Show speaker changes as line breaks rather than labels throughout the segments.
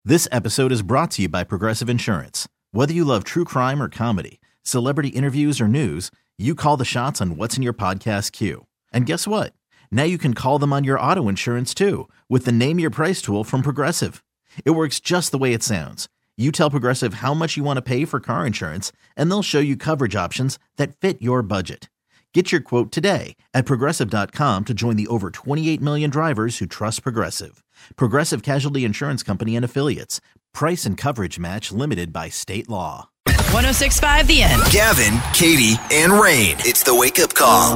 This episode is brought to you by Progressive Insurance. Whether you love true crime or comedy, celebrity interviews or news, you call the shots on what's in your podcast queue. And guess what? Now you can call them on your auto insurance too with the Name Your Price tool from Progressive. It works just the way it sounds. You tell Progressive how much you want to pay for car insurance, and they'll show you coverage options that fit your budget. Get your quote today at Progressive.com to join the over 28 million drivers who trust Progressive. Progressive Casualty Insurance Company and Affiliates. Price and coverage match limited by state law.
106.5 The End.
Gavin, Katie, and Rain. It's the wake-up call.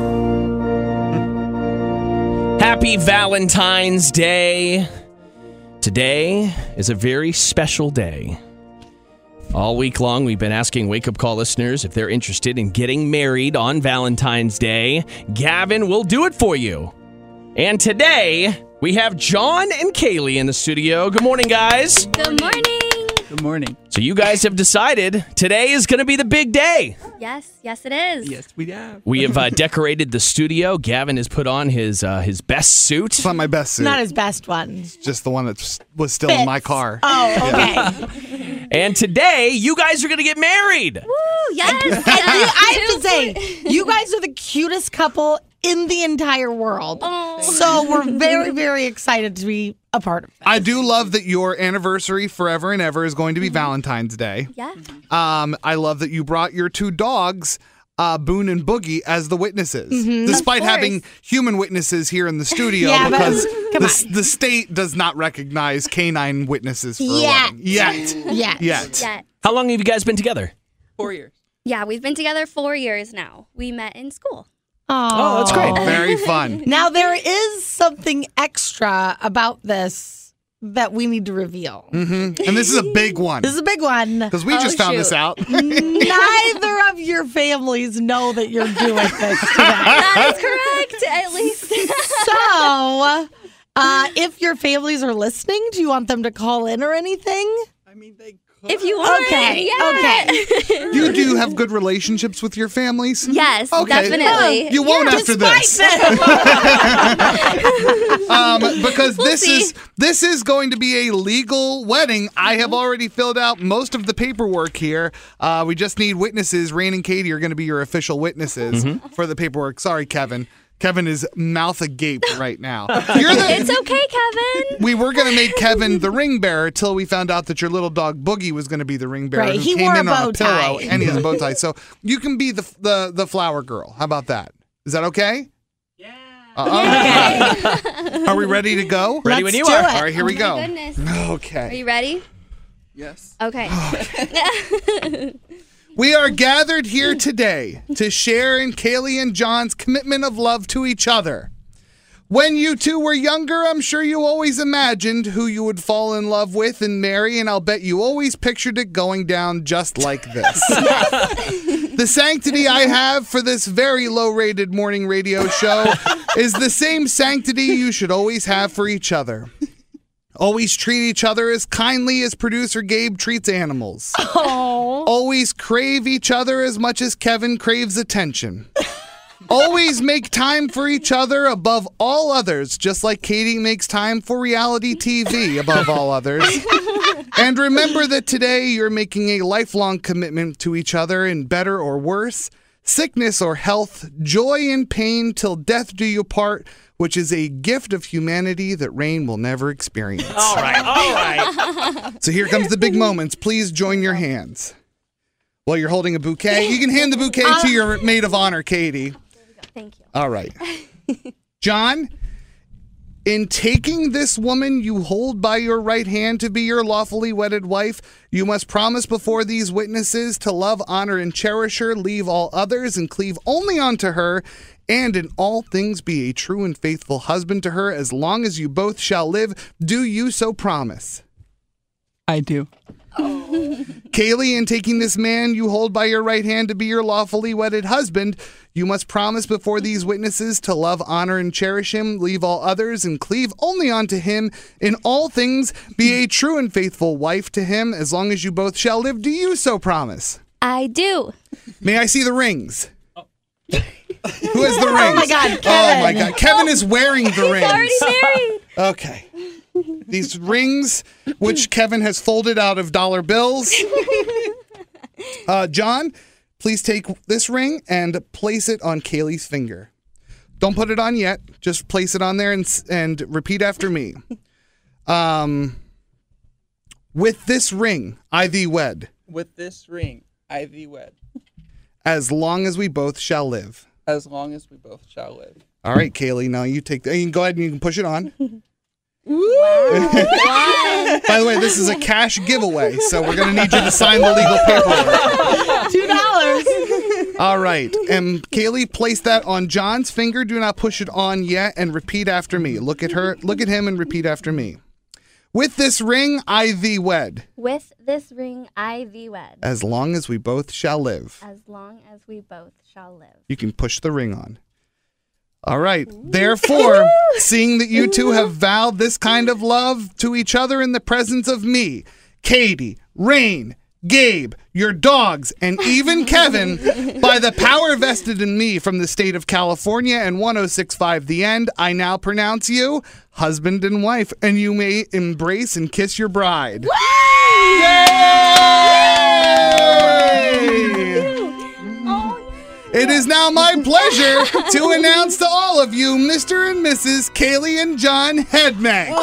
Happy Valentine's Day. Today is a very special day. All week long, we've been asking Wake Up Call listeners if they're interested in getting married on Valentine's Day. Gavin will do it for you. And today, we have John and Kaylee in the studio. Good morning, guys.
Good morning.
Good morning.
So you guys have decided today is going to be the big day.
Yes, it is.
Yes, we have.
We have decorated the studio. Gavin has put on his best suit.
It's not my best suit.
Not his best one.
It's just the one that was still in my car.
Oh, okay.
And today, you guys are going to get married.
Woo, yes.
And I have to say, you guys are the cutest couple in the entire world.
Oh.
So we're very, very excited to be a part of it.
I do love that your anniversary forever and ever is going to be Valentine's Day.
Yeah.
I love that you brought your two dogs, Boone and Boogie, as the witnesses, despite
Of course.
having human witnesses here in the studio
Yeah, but-
because
come on.
the state does not recognize canine witnesses for a
Yet.
wedding. Yet.
Yeah.
How long have you guys been together?
4 years.
Yeah, we've been together 4 years now. We met in school.
Oh, that's great.
Very fun.
Now, there is something extra about this that we need to reveal.
And this is a big one
This is a big one.
because we just found this
shoot.
out.
Neither of your families know that you're doing this today.
That is correct, at least.
So, if your families are listening, do you want them to call in or anything?
I mean, they
If you want.
Okay,
yeah.
You do have good relationships with your families?
Yes,
Okay.
definitely.
You won't after this. Because this is going to be a legal wedding. I have already filled out most of the paperwork here. We just need witnesses. Rain and Katie are going to be your official witnesses for the paperwork. Sorry, Kevin. Kevin is mouth agape right now.
It's okay, Kevin.
We were going to make Kevin the ring bearer till we found out that your little dog Boogie was going to be the ring bearer.
Right,
who
he
came
wore
in
a
on
bow
a pillow
tie.
and he has a bow tie. So you can be the flower girl. How about that? Is that okay? Yeah. Are we ready to go?
Ready when you
do
are.
it.
All right, here we go.
My goodness. Are
Okay.
you ready?
Yes.
Okay.
We are gathered here today to share in Kaylee and John's commitment of love to each other. When you two were younger, I'm sure you always imagined who you would fall in love with and marry, and I'll bet you always pictured it going down just like this. The sanctity I have for this very low-rated morning radio show is the same sanctity you should always have for each other. Always treat each other as kindly as producer Gabe treats animals. Always crave each other as much as Kevin craves attention. Always make time for each other above all others, just like Katie makes time for reality TV above all others. And remember that today you're making a lifelong commitment to each other in better or worse, sickness or health, joy and pain till death do you part, which is a gift of humanity that Rain will never experience.
All right.
So here comes the big moments. Please join your hands. While you're holding a bouquet, you can hand the bouquet to your maid of honor, Katie.
Thank you.
All right. John, in taking this woman you hold by your right hand to be your lawfully wedded wife, you must promise before these witnesses to love, honor, and cherish her, leave all others, and cleave only unto her, and in all things be a true and faithful husband to her as long as you both shall live. Do you so promise?
I do.
Kaylee, in taking this man you hold by your right hand to be your lawfully wedded husband, you must promise before these witnesses to love, honor, and cherish him, leave all others, and cleave only unto him. In all things, be a true and faithful wife to him, as long as you both shall live. Do you so promise?
I do.
May I see the rings? Who has the rings?
Oh my God, Kevin.
Oh my God. Kevin is wearing the rings.
Already married.
Okay. these rings, which Kevin has folded out of dollar bills. John, please take this ring and place it on Kaylee's finger. Don't put it on yet. Just place it on there and repeat after me. With this ring, I thee wed.
With this ring, I thee wed.
As long as we both shall live.
As long as we both shall live.
All right, Kaylee, now you take you can go ahead and you can push it on. By the way, this is a cash giveaway, so we're going to need you to sign the legal paperwork.
$2.
All right, and Kaylee, place that on John's finger. Do not push it on yet, and repeat after me. Look at him, and repeat after me. With this ring, I thee wed.
With this ring, I thee wed.
As long as we both shall live.
As long as we both shall live.
You can push the ring on. All right. Therefore, seeing that you two have vowed this kind of love to each other in the presence of me, Katie, Rain, Gabe, your dogs, and even Kevin, by the power vested in me from the state of California and 106.5 The End, I now pronounce you husband and wife, and you may embrace and kiss your bride. It is now my pleasure to announce to all of you Mr. and Mrs. Kaylee and John Hedmack.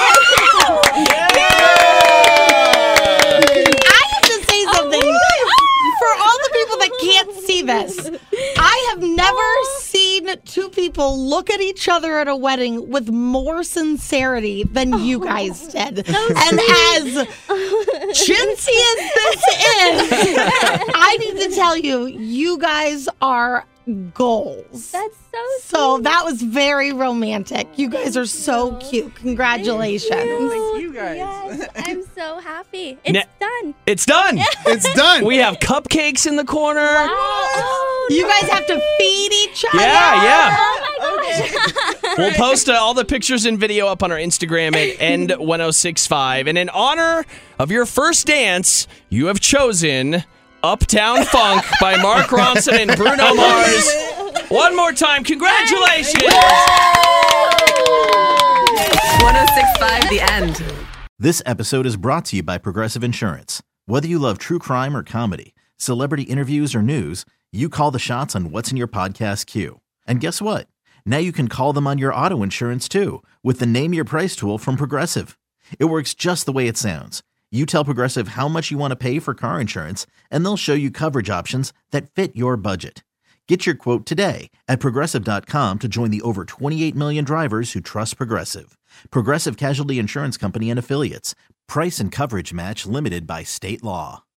I have to say something. For all the people that can't see this, I have never seen two people look at each other at a wedding with more sincerity than you guys did. And as chintzy as this is, I need to tell you, you guys are goals.
That's so sweet.
So that was very romantic. You guys are so cute. Congratulations.
Thank you guys.
Yes, I'm so happy. It's done.
It's done.
It's done.
We have cupcakes in the corner.
Oh,
You guys have to feed each other.
Yeah.
oh my gosh.
We'll post all the pictures and video up on our Instagram at End1065. And in honor of your first dance, you have chosen Uptown Funk by Mark Ronson and Bruno Mars. One more time, congratulations!
1065 The End.
This episode is brought to you by Progressive Insurance. Whether you love true crime or comedy, celebrity interviews or news, you call the shots on what's in your podcast queue. And guess what? Now you can call them on your auto insurance too with the Name Your Price tool from Progressive. It works just the way it sounds. You tell Progressive how much you want to pay for car insurance, and they'll show you coverage options that fit your budget. Get your quote today at Progressive.com to join the over 28 million drivers who trust Progressive. Progressive Casualty Insurance Company and Affiliates. Price and coverage match limited by state law.